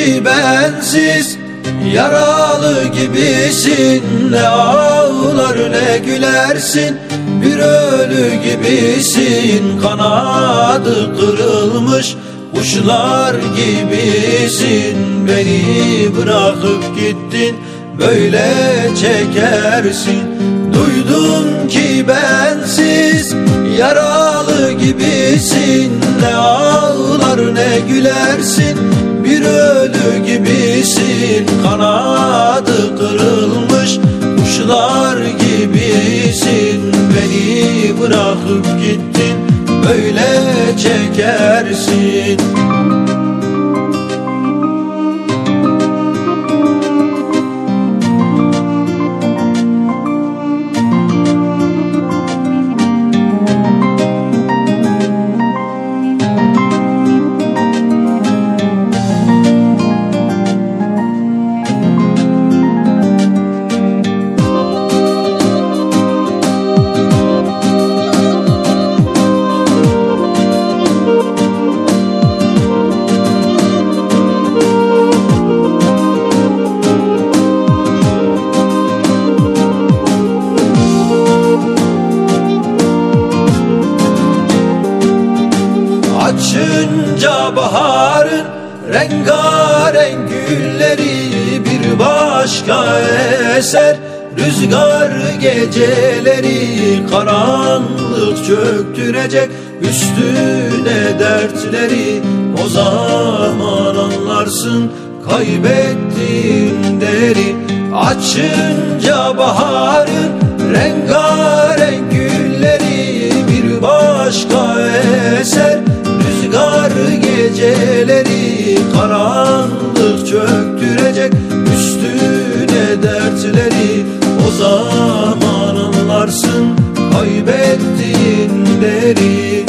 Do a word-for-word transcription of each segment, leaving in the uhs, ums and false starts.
ki bensiz, yaralı gibisin. Ne ağlar ne gülersin, bir ölü gibisin. Kanadı kırılmış kuşlar gibisin. Beni bırakıp gittin, böyle çekersin. Duydum ki bensiz, yaralı gibisin. Ne ağlar ne gülersin, bir ölü gibisin. Kanadı kırılmış kuşlar gibisin. Beni bırakıp gittin, böyle çekersin. Açınca baharın rengarenk gülleri bir başka eser. Rüzgar geceleri karanlık çöktürecek üstüne dertleri. O zaman anlarsın kaybettiğin değeri. Açınca baharın rengarenk gülleri bir başka eser. Rüzgar geceleri karanlık çöktürecek üstüne dertleri. O zaman anlarsın kaybettiğin değeri.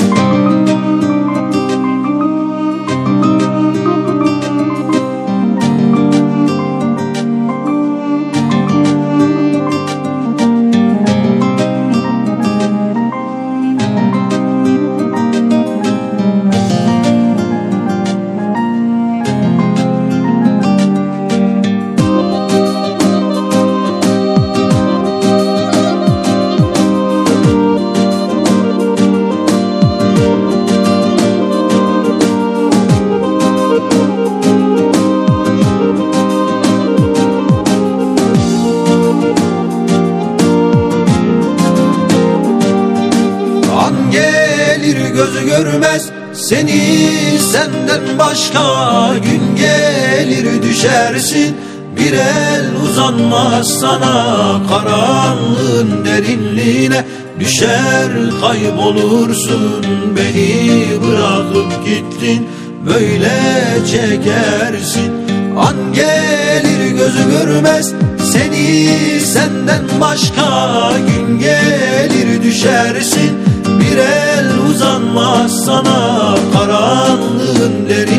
Gözü görmez seni senden başka, gün gelir düşersin, bir el uzanmaz sana. Karanlığın derinliğine düşer kaybolursun. Beni bırakıp gittin, böyle çekersin. An gelir gözü görmez seni senden başka, gün gelir düşersin, bir el uzanmaz sana. Karanlığın derin